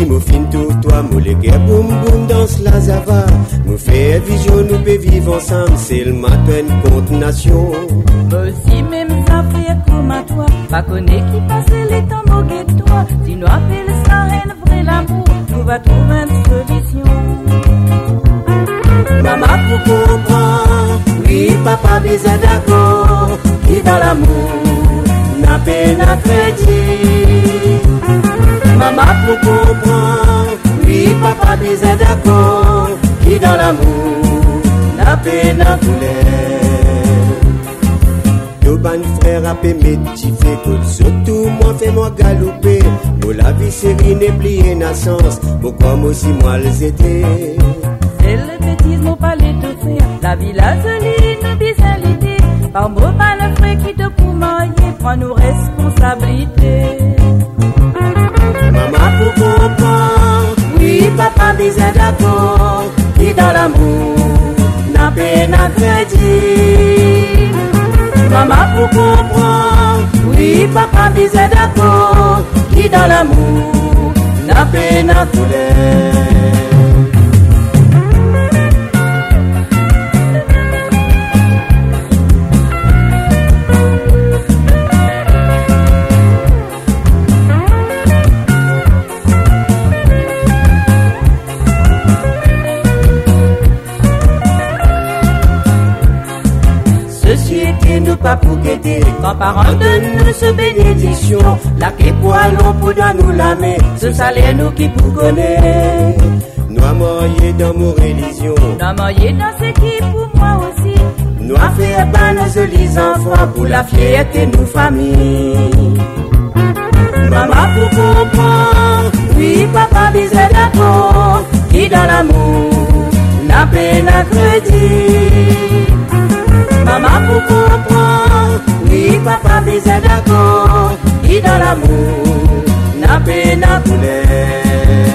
mou fin tout toi, mou les guerres boum boum danse la zava. Mou fait vision, nous peut vivre ensemble, c'est le matin contre nation. Moi aussi même ça fait comme à toi, pas connaît qui passe les temps moqués de toi. Si nous appelle ça un vrai l'amour, nous va trouver une solution. Maman pour comprendre, oui papa besoin d'accord, qui dans l'amour n'a peine à crédit. Maman pour comprendre, oui papa besoin d'accord, qui dans l'amour n'a peine à douleur. Deux ban frères à pémer, tu fais tout, surtout moi fais-moi galoper. Pour la vie série n'est pliée naissance, pourquoi moi aussi moi les étais. C'est le bêtisme au palais de faire, la village jolie nous disait l'idée. Par mot pas le frère qui te pour marier, prends nos responsabilités. Maman pour comprendre, oui papa besoin d'accord, qui dans l'amour n'a peine à crédit. Maman pour comprendre, oui papa besoin d'accord, qui dans l'amour n'a peine à douleur. Nous pas pour guetter, quand parents donne ce bénédiction, la qui poilon pour dans nous la main, ce salaire nous qui pour connaître. Nous a marié dans nos religions, nous a marié dans ce qui pour moi aussi. Nous a fait pas nos jolis enfants pour la fierté de nos familles. Maman pour comprendre, oui papa besoin d'accord, qui dans l'amour n'a peine à crédit. Maman pour comprendre, oui papa besoin d'accord, qui dans l'amour n'a peine à douleur.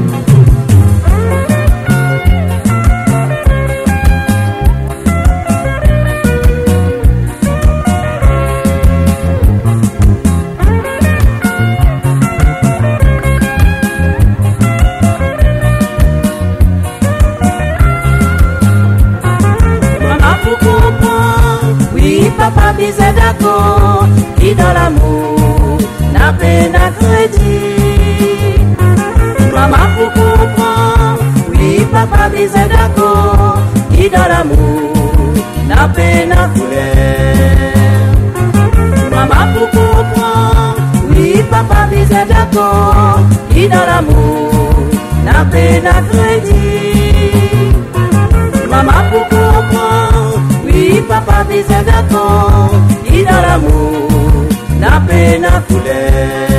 Papa besoin d'accord, qui dans l'amour n'a peine à crédit. Maman pour comprendre, oui papa besoin d'accord, qui dans l'amour n'a peine à douleur. Maman pour comprendre, oui papa besoin d'accord, qui dans l'amour n'a peine à crédit. Maman pour comprendre, oui papa besoin d'accord, qui dans l'amour n'a peine à douleur.